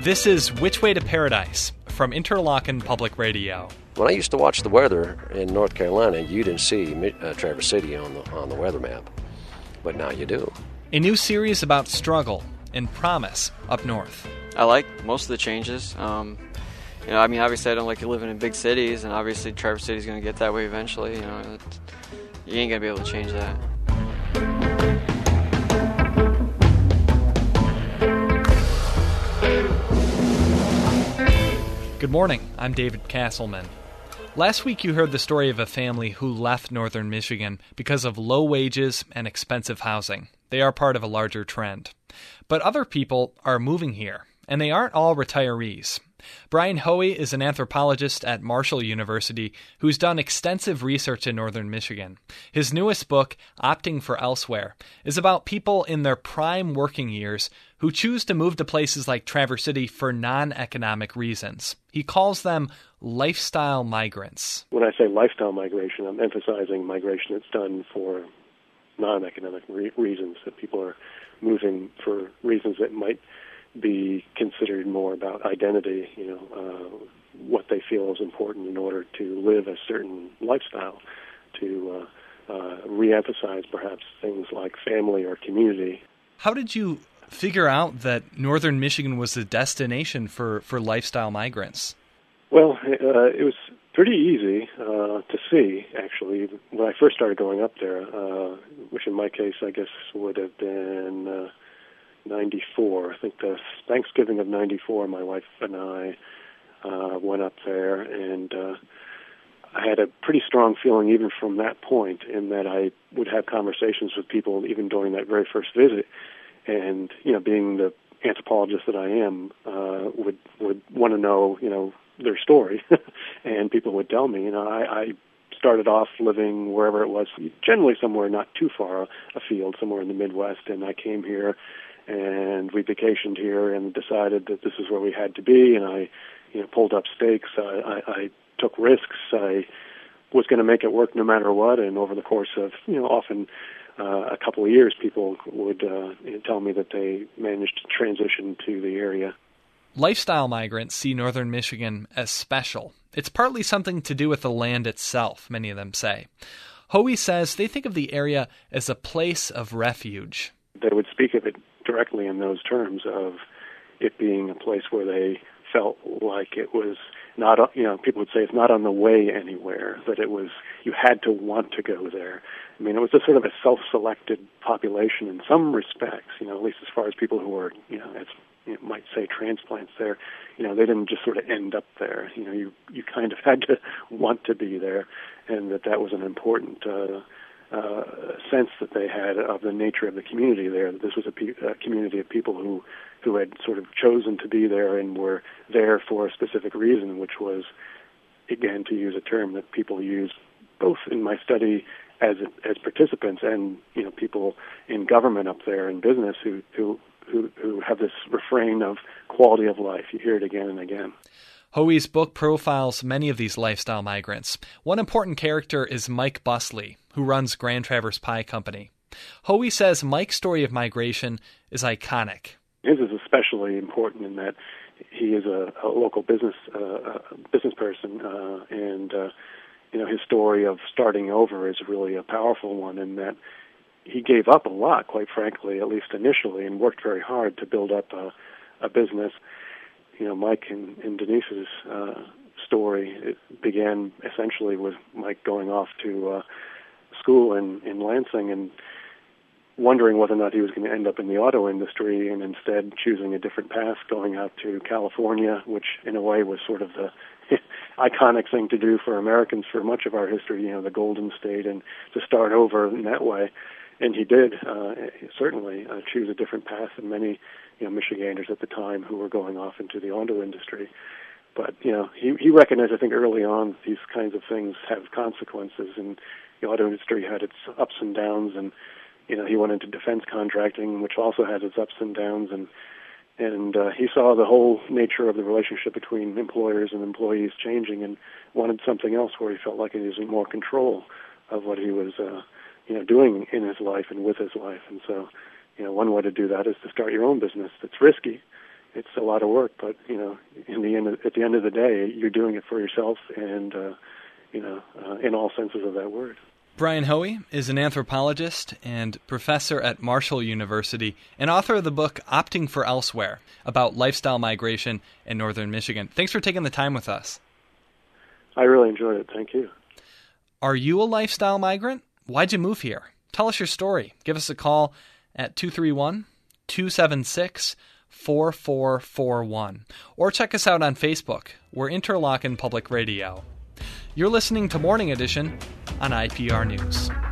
This is Which Way to Paradise from Interlochen Public Radio. When I used to watch the weather in North Carolina, you didn't see Traverse City on the weather map, but now you do. A new series about struggle and promise up north. I like most of the changes. Obviously I don't like living in big cities, and obviously Traverse City's going to get that way eventually. You ain't going to be able to change that. Good morning, I'm David Castleman. Last week you heard the story of a family who left northern Michigan because of low wages and expensive housing. They are part of a larger trend. But other people are moving here, and they aren't all retirees. Brian Hoey is an anthropologist at Marshall University who's done extensive research in northern Michigan. His newest book, Opting for Elsewhere, is about people in their prime working years who choose to move to places like Traverse City for non-economic reasons. He calls them lifestyle migrants. When I say lifestyle migration, I'm emphasizing migration that's done for non-economic reasons, that people are moving for reasons that might be considered more about identity, what they feel is important in order to live a certain lifestyle, to re-emphasize perhaps things like family or community. How did you figure out that northern Michigan was the destination for lifestyle migrants? Well, it was pretty easy to see, actually, when I first started going up there, which in my case I guess would have been 94. I think the Thanksgiving of 94, my wife and I went up there, and I had a pretty strong feeling even from that point, in that I would have conversations with people even during that very first visit, and being the anthropologist that I am, would want to know their story, and people would tell me. I started off living wherever it was, generally somewhere not too far afield, somewhere in the Midwest, and I came here. And we vacationed here and decided that this is where we had to be. And I, pulled up stakes. I took risks. I was going to make it work no matter what. And over the course of, often a couple of years, people would tell me that they managed to transition to the area. Lifestyle migrants see northern Michigan as special. It's partly something to do with the land itself, many of them say. Hoey says they think of the area as a place of refuge. They would speak of it directly in those terms of it being a place where they felt like it was not, people would say it's not on the way anywhere, that it was, you had to want to go there. I mean, it was a sort of a self-selected population in some respects, at least as far as people who were, as you might say, transplants there, they didn't just sort of end up there. You kind of had to want to be there, and that was an important sense that they had of the nature of the community there, that this was a community of people who had sort of chosen to be there and were there for a specific reason, which was, again, to use a term that people use both in my study as participants and, people in government up there in business who have this refrain of quality of life. You hear it again and again. Hoey's book profiles many of these lifestyle migrants. One important character is Mike Busley, who runs Grand Traverse Pie Company. Hoey says Mike's story of migration is iconic. His is especially important in that he is a local business person, and his story of starting over is really a powerful one, in that he gave up a lot, quite frankly, at least initially, and worked very hard to build up a business. Mike and Denise's story, it began essentially with Mike going off to school in Lansing and wondering whether or not he was going to end up in the auto industry, and instead choosing a different path, going out to California, which in a way was sort of the iconic thing to do for Americans for much of our history, the Golden State, and to start over in that way. And he did certainly choose a different path than many Michiganders at the time who were going off into the auto industry. But he recognized, I think, early on, these kinds of things have consequences, and the auto industry had its ups and downs, and he went into defense contracting, which also has its ups and downs, and he saw the whole nature of the relationship between employers and employees changing, and wanted something else where he felt like he was in more control of what he was doing in his life and with his life. And so one way to do that is to start your own business. That's risky, it's a lot of work, but at the end of the day, you're doing it for yourself, and in all senses of that word. Brian Hoey is an anthropologist and professor at Marshall University and author of the book Opting for Elsewhere, about lifestyle migration in northern Michigan. Thanks for taking the time with us. I really enjoyed it. Thank you. Are you a lifestyle migrant? Why'd you move here? Tell us your story. Give us a call at 231-276-4441. Or check us out on Facebook. We're Interlochen Public Radio. You're listening to Morning Edition on IPR News.